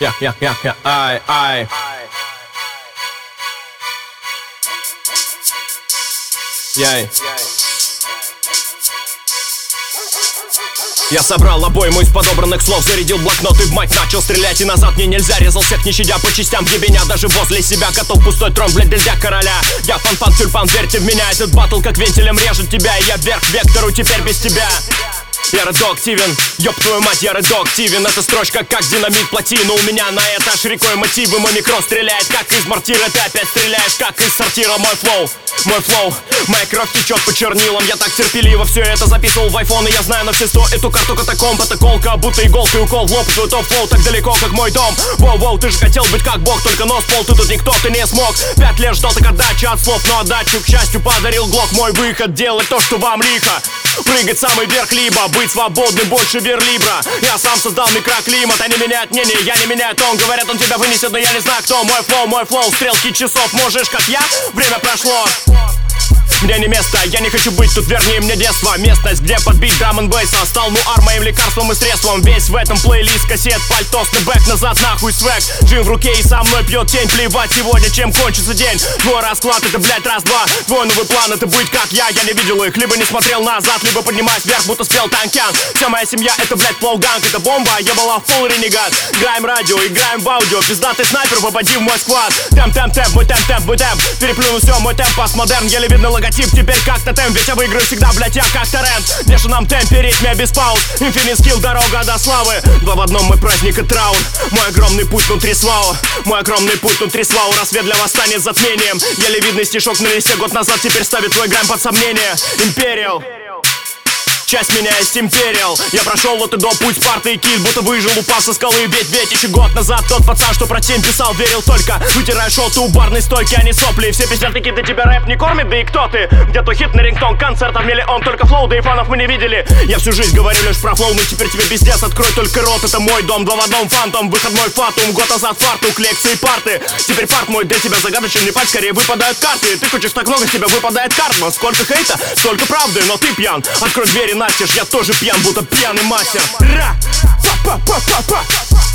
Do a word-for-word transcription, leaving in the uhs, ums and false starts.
Yeah, yeah, yeah, yeah, ай, ай. Яй. Я собрал обойму из подобранных слов, зарядил блокнот и в мать начал стрелять. И назад мне нельзя, резал всех не щадя по частям, ебеня даже возле себя. Готов пустой трон, блядь, для короля. Я фан-фан, тюльпан, верьте в меня. Этот батл как вентилем режет тебя, и я вверх к вектору теперь без тебя. Я радиоактивен, ёб твою мать, я радиоактивен. Эта строчка как динамит плотину. У меня на это аж рекой мотивы. Мой микро стреляет, как из мортира. Ты опять стреляешь, как из сортира. Мой флоу, мой флоу, моя кровь течет по чернилам. Я так терпеливо все это записывал в айфон. И я знаю на все сто эту карту катакомб. Это колка, будто иголкой укол в лоб. Твой топ-флоу так далеко, как мой дом. Воу-воу, ты же хотел быть как бог, только нос пол, ты тут никто, ты не смог. Пять лет ждал так отдачи от слов, но отдачу, к счастью, подарил глок. Мой выход, делать то, что вам лихо. Прыгать самый верх, либо быть свободным, больше верлибра. Я сам создал микроклимат, они меняют мнение, я не меняю тон. Говорят, он тебя вынесет, но я не знаю, кто. Мой флоу, мой флоу, стрелки часов. Можешь, как я? Время прошло. Мне не место, я не хочу быть тут, вернее мне детство. Местность, где подбить драм н бейса стал нуар моим лекарством и средством. Весь в этом плейлист кассет, пальто, снэпбэк, назад нахуй свек. Джин в руке и со мной пьет тень. Плевать сегодня, чем кончится день. Твой расклад это, блять, раз-два. Твой новый план это быть как я, я не видел их. Либо не смотрел назад, либо поднимаюсь вверх, будто спел Танкян. Вся моя семья это, блять, флоу-ганг, это бомба. Я была в фул ренегат. Играем радио, играем в аудио. Пиздатый снайпер, попади в мой сквад. Темп-темп-темп, мой темп-темп, мой темп. Переплюну все, мой темп постмодерн. Еле видно логотип, теперь как тотем, ведь я выиграю всегда, блять, я как торрент. В бешеном темпе, ритме без пауз. Инфинит скилл, дорога до славы. Два в одном, мой праздник и траур. Мой огромный путь внутри свау. Мой огромный путь внутри свау. Рассвет для вас станет затмением. Еле видный стишок на листе год назад теперь ставит твой грамм под сомнение. Империал. Часть меня есть империал. Я прошел вот и до путь парты и киль, будто выжил, упав со скалы. Ведь, ведь еще год назад тот пацан, что про тень писал, верил только. Вытирая шоты у барной стойки, а не сопли. Все пиздят такие, да тебя рэп не кормит, да и кто ты? Где то хит на рингтон, концертов миллион. Только флоу, да и фанов мы не видели. Я всю жизнь говорю лишь про флоу, но теперь тебе пиздец. Открой только рот, это мой дом. Два в одном фантом, выходной фатум. Год назад фартук, лекции, парты. Теперь парт мой для тебя загадочен, не пать, скорее выпадают карты. Ты хочешь так много, с тебя выпадает карма. Сколько хейта, столько правды, но ты пьян. Открой двери настежь, я тоже пьян, будто пьяный мастер. Ра! Па-па-па-па-па!